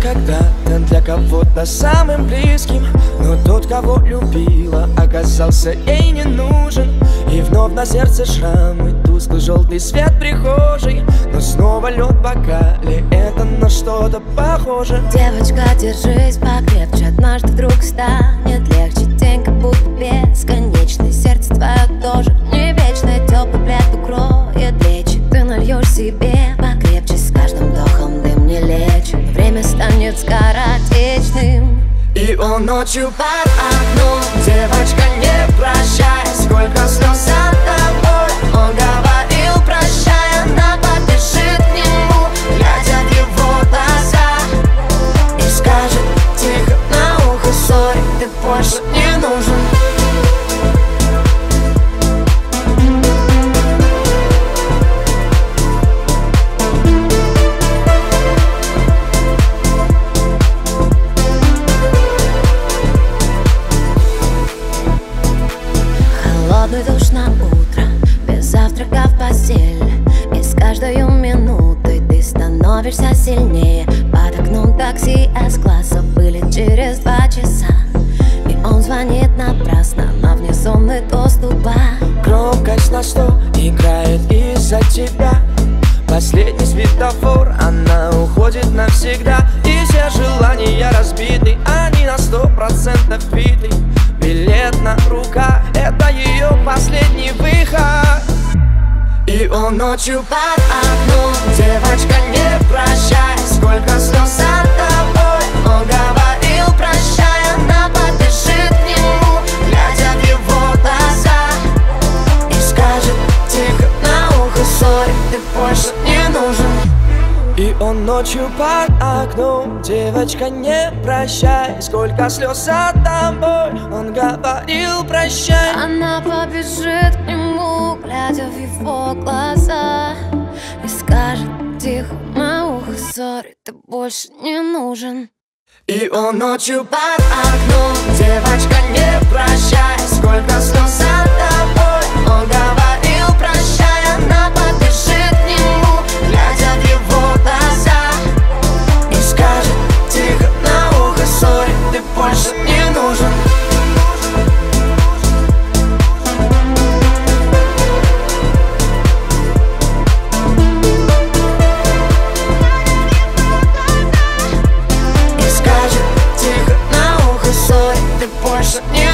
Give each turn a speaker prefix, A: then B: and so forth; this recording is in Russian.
A: когда-то для кого-то самым близким, но тот, кого любила, оказался ей не нужен. И вновь на сердце шрамы, тусклый желтый свет прихожей, но снова лед в бокале, это на что-то похоже.
B: Девочка, держись покрепче, однажды вдруг станет легче. День как будто бесконечный, сердце твое тоже не вечное. Теплый плед укроет плечи, ты нальешь себе покрепче. С каждым вдохом дым не лечит, время станет скоротечным.
A: И он ночью под окном, девочка, не прощай, сколько слез от тобой. Он говорил прощай, она побежит к нему, глядя в его глаза, и скажет тихо на ухо: сори, ты больше не нужен.
B: Холодный душ на утро, без завтрака в постель. И с каждой минутой ты становишься сильнее. Под окном такси С-класса вылет через 2 часа. И он звонит напрасно на внезонный доступа.
A: Громкость на 100 играет из-за тебя. Последний светофор, она уходит навсегда. И все желания разбиты, они на 100% биты. Билет на руках, это ее последний выход. И он ночью под окном, девочка, не прощай, сколько слез от тобой. Он говорил прощай, она побежит к нему, глядя в его глаза, и скажет тихо на ухо: сори, ты больше не нужен. И он ночью под окном, девочка, не прощай, сколько слез от тобой. Он говорил прощай,
B: она побежит к нему, глядя в его глаза, и скажет тихо на ухо: сори, ты больше не нужен.
A: И он ночью под окном, девочка, не прощай, сколько слез от тобой. Он говорил прощай, она побежит к нему, глядя в его глаза, и скажет тихо на ухо: сори, ты больше не нужен. И скажет тихо на ухо: сори, ты больше не